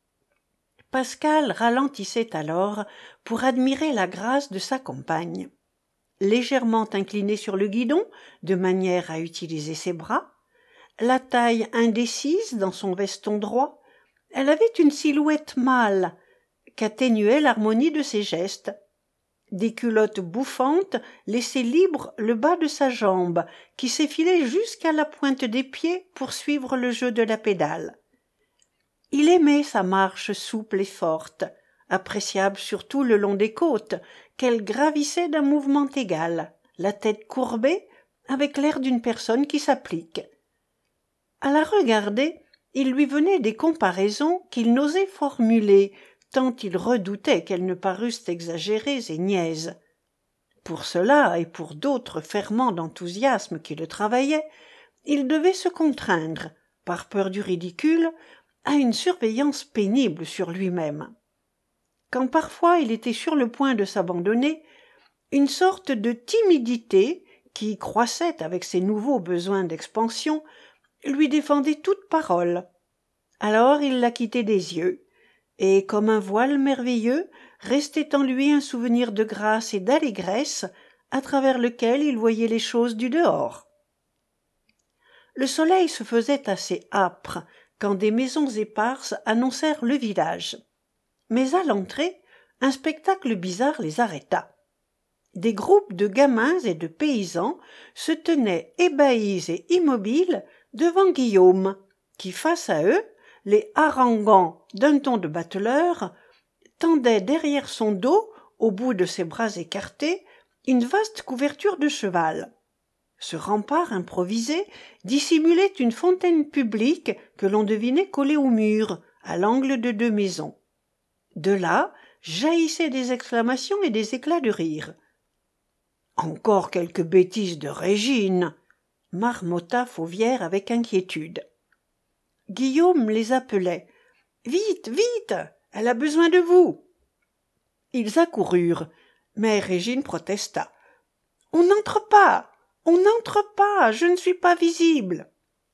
A: Pascal ralentissait alors pour admirer la grâce de sa compagne. Légèrement inclinée sur le guidon, de manière à utiliser ses bras, la taille indécise dans son veston droit, elle avait une silhouette mâle qu'atténuait l'harmonie de ses gestes. Des culottes bouffantes laissaient libre le bas de sa jambe, qui s'effilait jusqu'à la pointe des pieds pour suivre le jeu de la pédale. Il aimait sa marche souple et forte, appréciable surtout le long des côtes, qu'elle gravissait d'un mouvement égal, la tête courbée, avec l'air d'une personne qui s'applique. À la regarder, il lui venait des comparaisons qu'il n'osait formuler, tant il redoutait qu'elles ne parussent exagérées et niaises. Pour cela et pour d'autres ferments d'enthousiasme qui le travaillaient, il devait se contraindre, par peur du ridicule, à une surveillance pénible sur lui-même. Quand parfois il était sur le point de s'abandonner, une sorte de timidité, qui croissait avec ses nouveaux besoins d'expansion, lui défendait toute parole. Alors il la quittait des yeux, et comme un voile merveilleux, restait en lui un souvenir de grâce et d'allégresse, à travers lequel il voyait les choses du dehors. Le soleil se faisait assez âpre, quand des maisons éparses annoncèrent le village. Mais à l'entrée, un spectacle bizarre les arrêta. Des groupes de gamins et de paysans se tenaient ébahis et immobiles devant Guillaume, qui, face à eux, les haranguant d'un ton de bateleur, tendait derrière son dos, au bout de ses bras écartés, une vaste couverture de cheval. Ce rempart improvisé dissimulait une fontaine publique que l'on devinait collée au mur, à l'angle de deux maisons. De là jaillissaient des exclamations et des éclats de rire. « Encore quelques bêtises de Régine !» marmotta Fauvière avec inquiétude. Guillaume les appelait. « Vite, vite, elle a besoin de vous !» Ils accoururent, mais Régine protesta. « On n'entre pas, on n'entre pas, je ne suis pas visible !»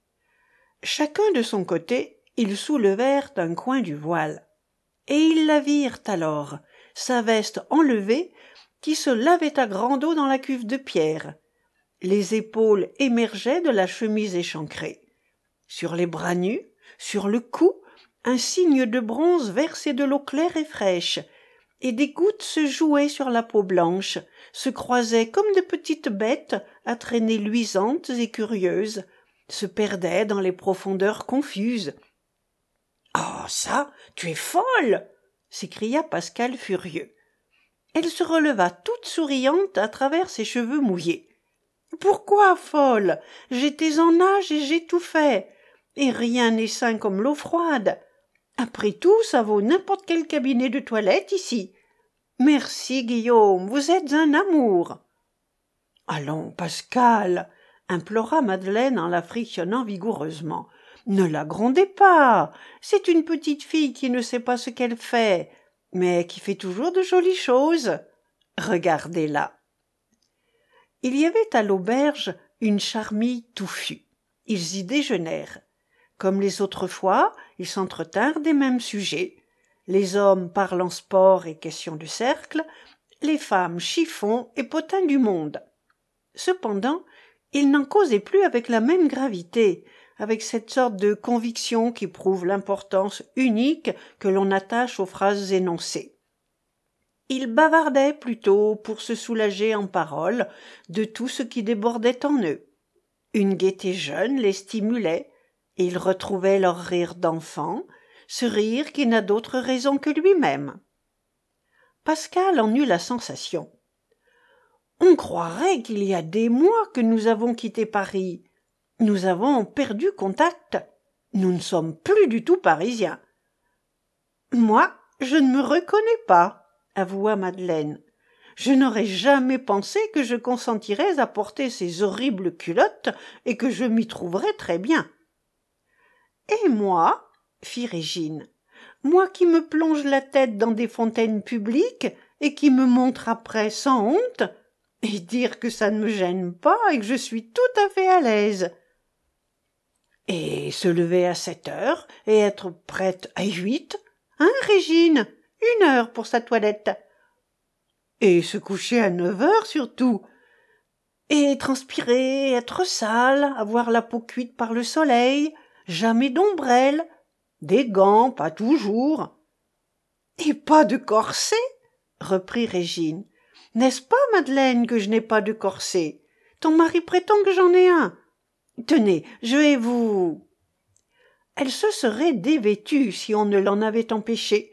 A: Chacun de son côté, ils soulevèrent un coin du voile. Et ils la virent alors, sa veste enlevée, qui se lavait à grande eau dans la cuve de pierre. Les épaules émergeaient de la chemise échancrée. Sur les bras nus, sur le cou, un signe de bronze versait de l'eau claire et fraîche, et des gouttes se jouaient sur la peau blanche, se croisaient comme de petites bêtes à traînées luisantes et curieuses, se perdaient dans les profondeurs confuses. « Oh, ça, tu es folle !» s'écria Pascal furieux. Elle se releva toute souriante à travers ses cheveux mouillés. « Pourquoi folle? J'étais en nage et j'ai tout fait. Et rien n'est sain comme l'eau froide. Après tout, ça vaut n'importe quel cabinet de toilette ici. Merci, Guillaume, vous êtes un amour. »« Allons, Pascal, » implora Madeleine en la frictionnant vigoureusement. Ne la grondez pas, c'est une petite fille qui ne sait pas ce qu'elle fait, mais qui fait toujours de jolies choses. Regardez-la. Il y avait à l'auberge une charmille touffue. Ils y déjeunèrent. Comme les autres fois, ils s'entretinrent des mêmes sujets. Les hommes parlant sport et questions de cercle, les femmes chiffons et potins du monde. Cependant, ils n'en causaient plus avec la même gravité, avec cette sorte de conviction qui prouve l'importance unique que l'on attache aux phrases énoncées. Ils bavardaient plutôt pour se soulager en paroles de tout ce qui débordait en eux. Une gaieté jeune les stimulait, et ils retrouvaient leur rire d'enfant, ce rire qui n'a d'autre raison que lui-même. Pascal en eut la sensation. On croirait qu'il y a des mois que nous avons quitté Paris. Nous avons perdu contact. Nous ne sommes plus du tout parisiens. Moi, je ne me reconnais pas, avoua Madeleine. Je n'aurais jamais pensé que je consentirais à porter ces horribles culottes et que je m'y trouverais très bien. Et moi, fit Régine, moi qui me plonge la tête dans des fontaines publiques et qui me montre après sans honte, et dire que ça ne me gêne pas et que je suis tout à fait à l'aise. Et se lever à sept heures et être prête à huit, hein, Régine, une heure pour sa toilette. Et se coucher à neuf heures surtout. Et transpirer, être sale, avoir la peau cuite par le soleil, jamais d'ombrelle, des gants, pas toujours. Et pas de corset, reprit Régine. N'est-ce pas, Madeleine, que je n'ai pas de corset? Ton mari prétend que j'en ai un. Tenez, je vais vous... Elle se serait dévêtue si on ne l'en avait empêchée.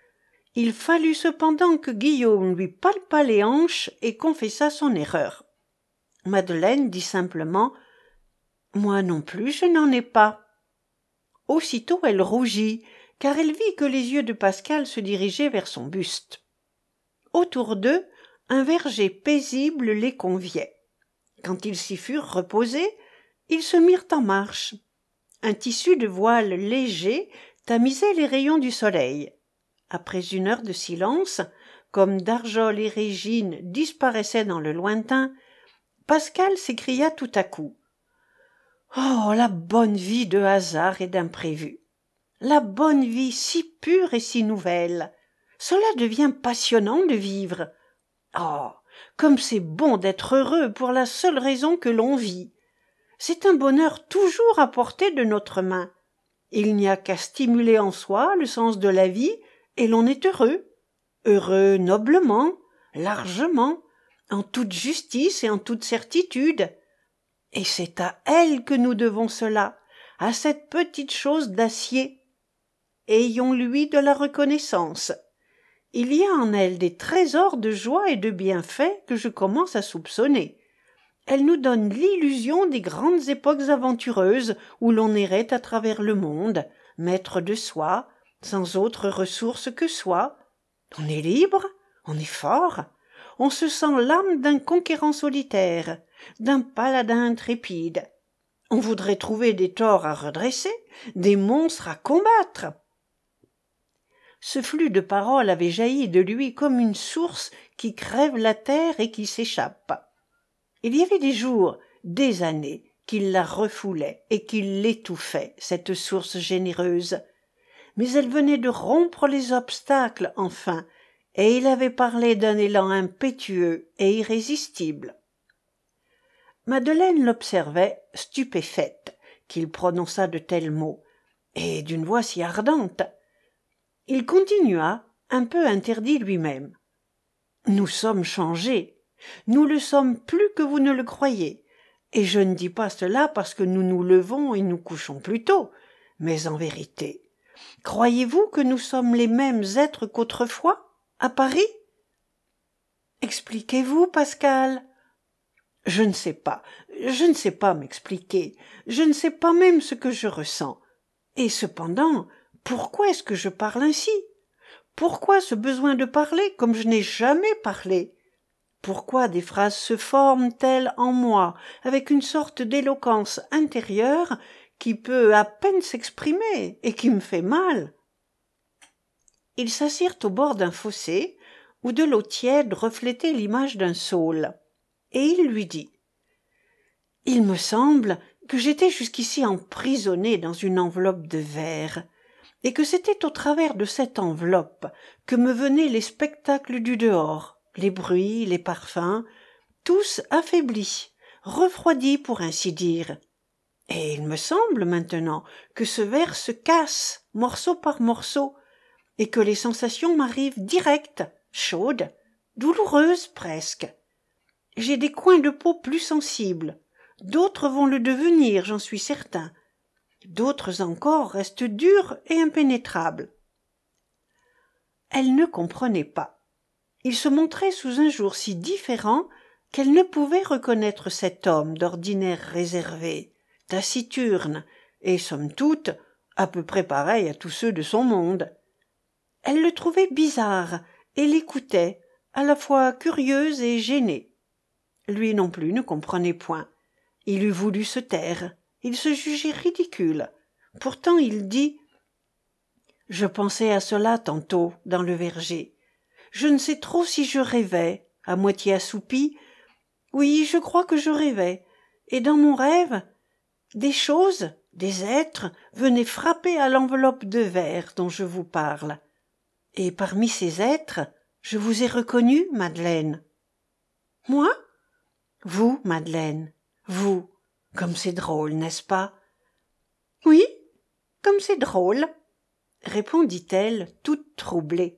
A: Il fallut cependant que Guillaume lui palpât les hanches et confessât son erreur. Madeleine dit simplement « Moi non plus, je n'en ai pas ». Aussitôt elle rougit, car elle vit que les yeux de Pascal se dirigeaient vers son buste. Autour d'eux, un verger paisible les conviait. Quand ils s'y furent reposés, ils se mirent en marche. Un tissu de voile léger tamisait les rayons du soleil. Après une heure de silence, comme Darjol et Régine disparaissaient dans le lointain, Pascal s'écria tout à coup. « Oh, la bonne vie de hasard et d'imprévu! La bonne vie si pure et si nouvelle! Cela devient passionnant de vivre! Oh, comme c'est bon d'être heureux pour la seule raison que l'on vit! C'est un bonheur toujours à portée de notre main. Il n'y a qu'à stimuler en soi le sens de la vie et l'on est heureux. Heureux noblement, largement, en toute justice et en toute certitude. Et c'est à elle que nous devons cela, à cette petite chose d'acier. Ayons-lui de la reconnaissance. Il y a en elle des trésors de joie et de bienfaits que je commence à soupçonner. Elle nous donne l'illusion des grandes époques aventureuses où l'on errait à travers le monde, maître de soi, sans autre ressource que soi. On est libre, on est fort, on se sent l'âme d'un conquérant solitaire, d'un paladin intrépide. On voudrait trouver des torts à redresser, des monstres à combattre. Ce flux de paroles avait jailli de lui comme une source qui crève la terre et qui s'échappe. Il y avait des jours, des années, qu'il la refoulait et qu'il l'étouffait, cette source généreuse. Mais elle venait de rompre les obstacles, enfin, et il avait parlé d'un élan impétueux et irrésistible. Madeleine l'observait, stupéfaite, qu'il prononçât de tels mots, et d'une voix si ardente. Il continua, un peu interdit lui-même. « Nous sommes changés. Nous le sommes plus que vous ne le croyez. Et je ne dis pas cela parce que nous nous levons et nous couchons plus tôt. Mais en vérité, croyez-vous que nous sommes les mêmes êtres qu'autrefois, à Paris? Expliquez-vous, Pascal. Je ne sais pas, je ne sais pas m'expliquer, je ne sais pas même ce que je ressens. Et cependant, pourquoi est-ce que je parle ainsi? Pourquoi ce besoin de parler comme je n'ai jamais parlé? Pourquoi des phrases se forment-elles en moi avec une sorte d'éloquence intérieure qui peut à peine s'exprimer et qui me fait mal. » Ils s'assirent au bord d'un fossé où de l'eau tiède reflétait l'image d'un saule, et il lui dit: « Il me semble que j'étais jusqu'ici emprisonné dans une enveloppe de verre, et que c'était au travers de cette enveloppe que me venaient les spectacles du dehors, les bruits, les parfums, tous affaiblis, refroidis pour ainsi dire. Et il me semble maintenant que ce verre se casse, morceau par morceau, et que les sensations m'arrivent directes, chaudes, douloureuses presque. J'ai des coins de peau plus sensibles, d'autres vont le devenir, j'en suis certain. D'autres encore restent durs et impénétrables. » Elle ne comprenait pas. Il se montrait sous un jour si différent qu'elle ne pouvait reconnaître cet homme d'ordinaire réservé, taciturne, et somme toute à peu près pareil à tous ceux de son monde. Elle le trouvait bizarre et l'écoutait, à la fois curieuse et gênée. Lui non plus ne comprenait point. Il eût voulu se taire. Il se jugeait ridicule. Pourtant il dit: « Je pensais à cela tantôt, dans le verger. Je ne sais trop si je rêvais, à moitié assoupi. Oui, je crois que je rêvais. Et dans mon rêve, des choses, des êtres, venaient frapper à l'enveloppe de verre dont je vous parle. Et parmi ces êtres, je vous ai reconnue, Madeleine. »« Moi ? » ?»« Vous, Madeleine, vous. Comme c'est drôle, n'est-ce pas ? » ?»« Oui, comme c'est drôle, » répondit-elle, toute troublée.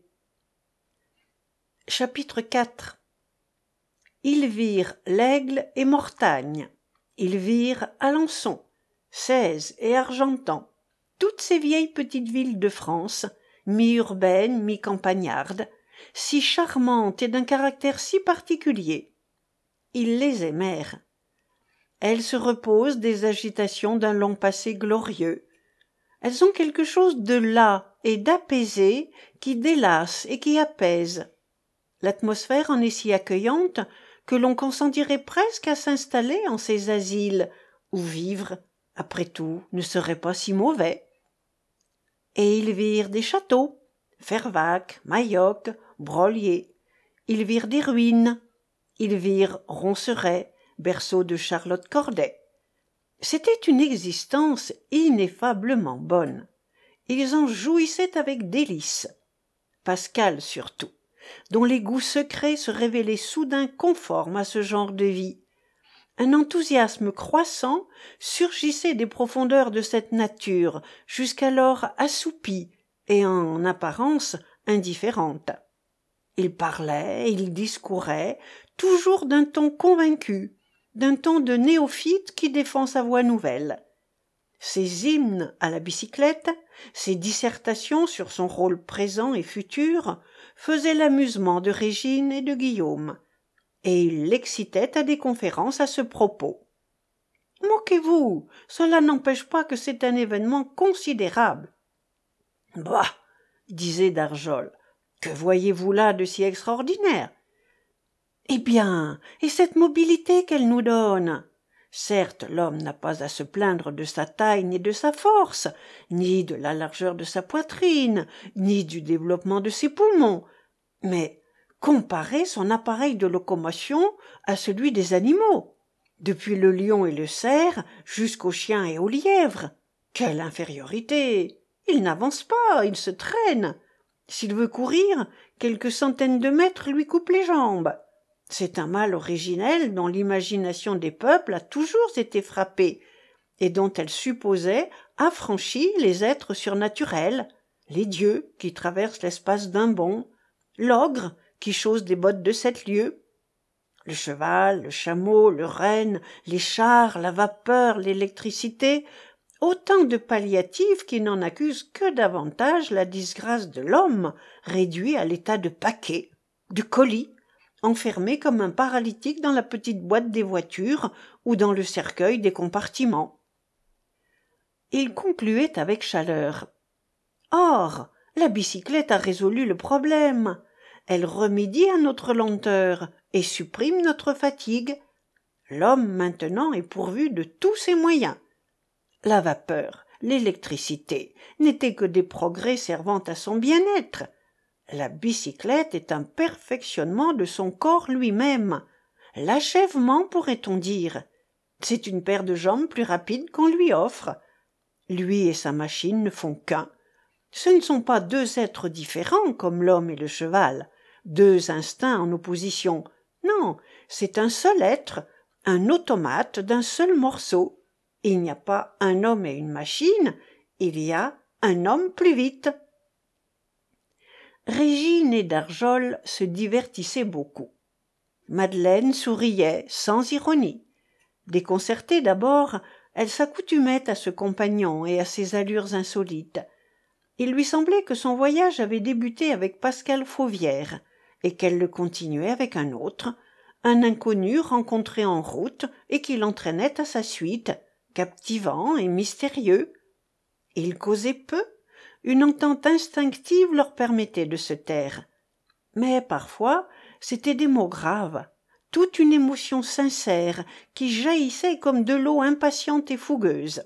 A: Chapitre quatre. Ils virent l'Aigle et Mortagne. Ils virent Alençon, Sèze et Argentan, toutes ces vieilles petites villes de France, mi-urbaines, mi-campagnardes, si charmantes et d'un caractère si particulier. Ils les aimèrent. Elles se reposent des agitations d'un long passé glorieux. Elles ont quelque chose de las et d'apaisé qui délasse et qui apaise. L'atmosphère en est si accueillante que l'on consentirait presque à s'installer en ces asiles où vivre, après tout, ne serait pas si mauvais. Et ils virent des châteaux, Fervaques, Majocques, Broglie. Ils virent des ruines. Ils virent Ronceret, berceau de Charlotte Corday. C'était une existence ineffablement bonne. Ils en jouissaient avec délice. Pascal surtout, dont les goûts secrets se révélaient soudain conformes à ce genre de vie. Un enthousiasme croissant surgissait des profondeurs de cette nature, jusqu'alors assoupie et en apparence indifférente. Il parlait, il discourait, toujours d'un ton convaincu, d'un ton de néophyte qui défend sa voie nouvelle. Ses hymnes à la bicyclette, ses dissertations sur son rôle présent et futur faisaient l'amusement de Régine et de Guillaume, et il l'excitait à des conférences à ce propos. « Moquez-vous, cela n'empêche pas que c'est un événement considérable. »« Bah !» disait Dargeole, « que voyez-vous là de si extraordinaire ?»« Eh bien, et cette mobilité qu'elle nous donne ? Certes, l'homme n'a pas à se plaindre de sa taille ni de sa force, ni de la largeur de sa poitrine, ni du développement de ses poumons, mais comparez son appareil de locomotion à celui des animaux, depuis le lion et le cerf jusqu'au chien et au lièvre. Quelle infériorité! Il n'avance pas, il se traîne. S'il veut courir, quelques centaines de mètres lui coupent les jambes. C'est un mal originel dont l'imagination des peuples a toujours été frappée, et dont elle supposait affranchis les êtres surnaturels, les dieux qui traversent l'espace d'un bond, l'ogre qui chausse des bottes de sept lieues. Le cheval, le chameau, le renne, les chars, la vapeur, l'électricité, autant de palliatifs qui n'en accusent que davantage la disgrâce de l'homme, réduit à l'état de paquet, de colis, enfermé comme un paralytique dans la petite boîte des voitures ou dans le cercueil des compartiments. Il concluait avec chaleur. « Or, la bicyclette a résolu le problème. Elle remédie à notre lenteur et supprime notre fatigue. L'homme maintenant est pourvu de tous ses moyens. La vapeur, l'électricité, n'étaient que des progrès servant à son bien-être. La bicyclette est un perfectionnement de son corps lui-même, l'achèvement, pourrait-on dire. C'est une paire de jambes plus rapides qu'on lui offre. Lui et sa machine ne font qu'un. Ce ne sont pas deux êtres différents comme l'homme et le cheval, deux instincts en opposition. Non, c'est un seul être, un automate d'un seul morceau. Il n'y a pas un homme et une machine, il y a un homme plus vite. Régine et Darjol se divertissaient beaucoup. Madeleine souriait sans ironie. Déconcertée d'abord, elle s'accoutumait à ce compagnon et à ses allures insolites. Il lui semblait que son voyage avait débuté avec Pascal Fauvière et qu'elle le continuait avec un autre, un inconnu rencontré en route et qui l'entraînait à sa suite, captivant et mystérieux. Ils causaient peu, une entente instinctive leur permettait de se taire. Mais parfois, c'étaient des mots graves, toute une émotion sincère qui jaillissait comme de l'eau impatiente et fougueuse.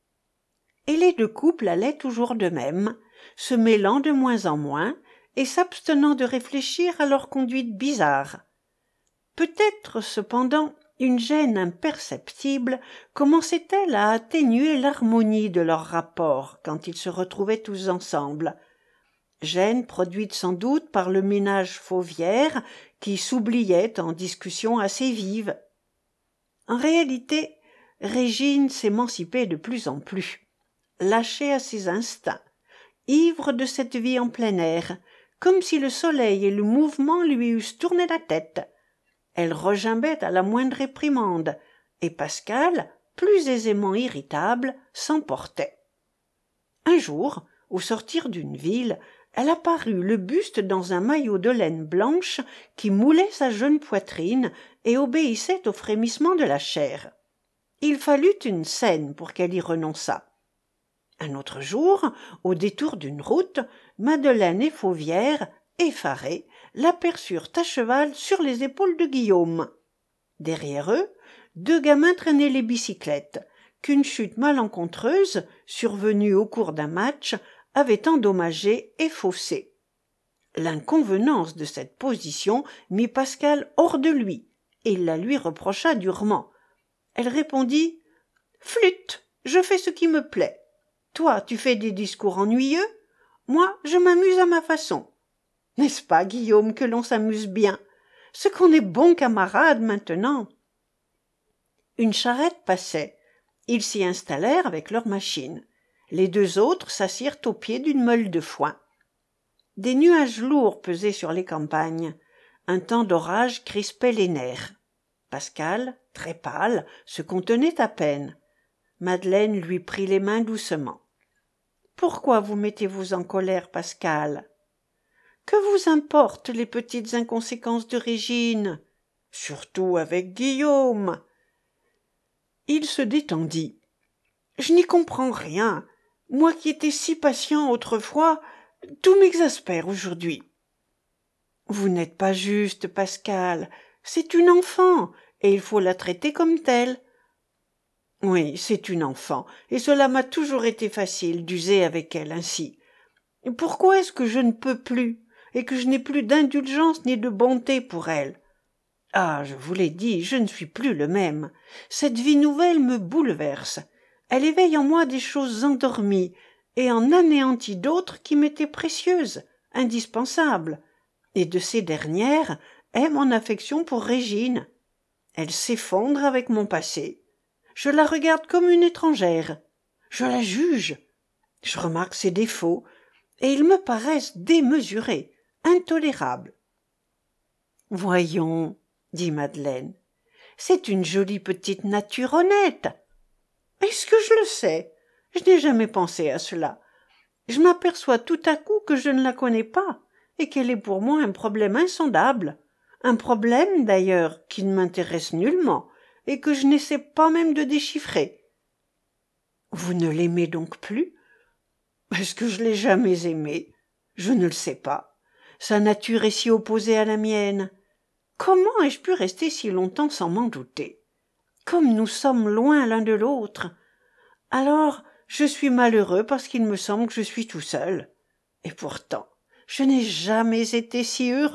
A: Et les deux couples allaient toujours de même, se mêlant de moins en moins et s'abstenant de réfléchir à leur conduite bizarre. Peut-être, cependant, une gêne imperceptible commençait-elle à atténuer l'harmonie de leur rapport quand ils se retrouvaient tous ensemble. Gêne produite sans doute par le ménage Fauvière qui s'oubliait en discussions assez vives. En réalité, Régine s'émancipait de plus en plus, lâchée à ses instincts, ivre de cette vie en plein air, comme si le soleil et le mouvement lui eussent tourné la tête. Elle regimbait à la moindre réprimande, et Pascal, plus aisément irritable, s'emportait. Un jour, au sortir d'une ville, elle apparut le buste dans un maillot de laine blanche qui moulait sa jeune poitrine et obéissait au frémissement de la chair. Il fallut une scène pour qu'elle y renonçât. Un autre jour, au détour d'une route, Madeleine et Fauvière, effarés, l'aperçurent à cheval sur les épaules de Guillaume. Derrière eux, deux gamins traînaient les bicyclettes, qu'une chute malencontreuse, survenue au cours d'un match, avait endommagées et faussées. L'inconvenance de cette position mit Pascal hors de lui, et il la lui reprocha durement. Elle répondit « Flûte, je fais ce qui me plaît. Toi, tu fais des discours ennuyeux, moi, je m'amuse à ma façon. N'est-ce pas, Guillaume, que l'on s'amuse bien? Ce qu'on est bons camarades maintenant. » Une charrette passait. Ils s'y installèrent avec leur machine. Les deux autres s'assirent au pied d'une meule de foin. Des nuages lourds pesaient sur les campagnes. Un temps d'orage crispait les nerfs. Pascal, très pâle, se contenait à peine. Madeleine lui prit les mains doucement. « Pourquoi vous mettez-vous en colère, Pascal ? Que vous importent les petites inconséquences de Régine ? Surtout avec Guillaume. » Il se détendit. « Je n'y comprends rien. Moi qui étais si patient autrefois, tout m'exaspère aujourd'hui. »« Vous n'êtes pas juste, Pascal. C'est une enfant, et il faut la traiter comme telle. »« Oui, c'est une enfant, et cela m'a toujours été facile d'user avec elle ainsi. Pourquoi est-ce que je ne peux plus, et que je n'ai plus d'indulgence ni de bonté pour elle ? Ah, je vous l'ai dit, je ne suis plus le même. Cette vie nouvelle me bouleverse. Elle éveille en moi des choses endormies, et en anéantit d'autres qui m'étaient précieuses, indispensables. Et de ces dernières est mon affection pour Régine. Elle s'effondre avec mon passé. Je la regarde comme une étrangère. Je la juge. Je remarque ses défauts, et ils me paraissent démesurés, intolérables. « Voyons, » dit Madeleine, « c'est une jolie petite nature honnête. »« Est-ce que je le sais ? Je n'ai jamais pensé à cela. Je m'aperçois tout à coup que je ne la connais pas, et qu'elle est pour moi un problème insondable, un problème, d'ailleurs, qui ne m'intéresse nullement, et que je n'essaie pas même de déchiffrer. »« Vous ne l'aimez donc plus ? » ?»« Est-ce que je l'ai jamais aimée ? Je ne le sais pas. Sa nature est si opposée à la mienne. Comment ai-je pu rester si longtemps sans m'en douter ? Comme nous sommes loin l'un de l'autre. Alors, je suis malheureux parce qu'il me semble que je suis tout seul. Et pourtant, je n'ai jamais été si heureux. »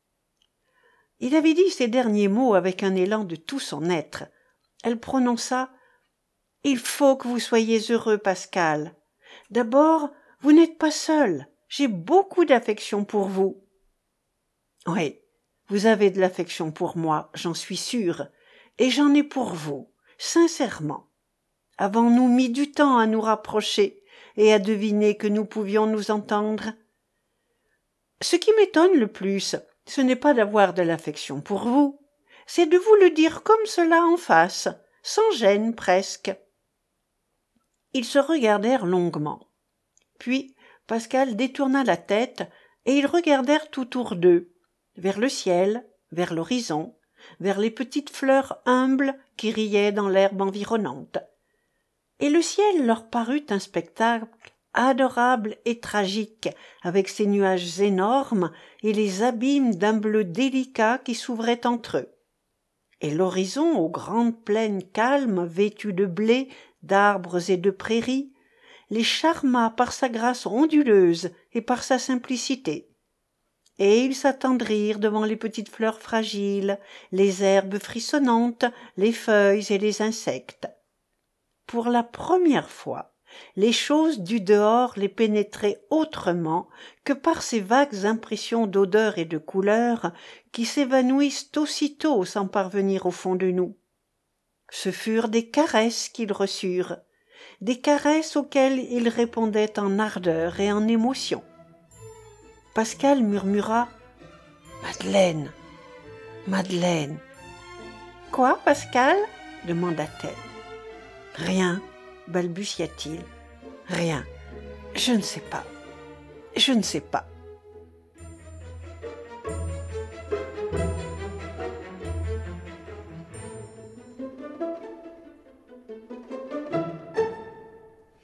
A: Il avait dit ces derniers mots avec un élan de tout son être. Elle prononça « Il faut que vous soyez heureux, Pascal. D'abord, vous n'êtes pas seul. J'ai beaucoup d'affection pour vous. » « Oui, vous avez de l'affection pour moi, j'en suis sûre, et j'en ai pour vous, sincèrement. Avons-nous mis du temps à nous rapprocher et à deviner que nous pouvions nous entendre? Ce qui m'étonne le plus, ce n'est pas d'avoir de l'affection pour vous, c'est de vous le dire comme cela en face, sans gêne presque. » Ils se regardèrent longuement. Puis Pascal détourna la tête et ils regardèrent tout autour d'eux, vers le ciel, vers l'horizon, vers les petites fleurs humbles qui riaient dans l'herbe environnante. Et le ciel leur parut un spectacle adorable et tragique, avec ses nuages énormes et les abîmes d'un bleu délicat qui s'ouvraient entre eux. Et l'horizon aux grandes plaines calmes vêtues de blé, d'arbres et de prairies, les charma par sa grâce onduleuse et par sa simplicité. Et ils s'attendrirent devant les petites fleurs fragiles, les herbes frissonnantes, les feuilles et les insectes. Pour la première fois, les choses du dehors les pénétraient autrement que par ces vagues impressions d'odeur et de couleur qui s'évanouissent aussitôt sans parvenir au fond de nous. Ce furent des caresses qu'ils reçurent, des caresses auxquelles ils répondaient en ardeur et en émotion. Pascal murmura « Madeleine, Madeleine. »« Quoi, Pascal ?» demanda-t-elle. « Rien, » balbutia-t-il. « Rien. Je ne sais pas. Je ne sais pas. »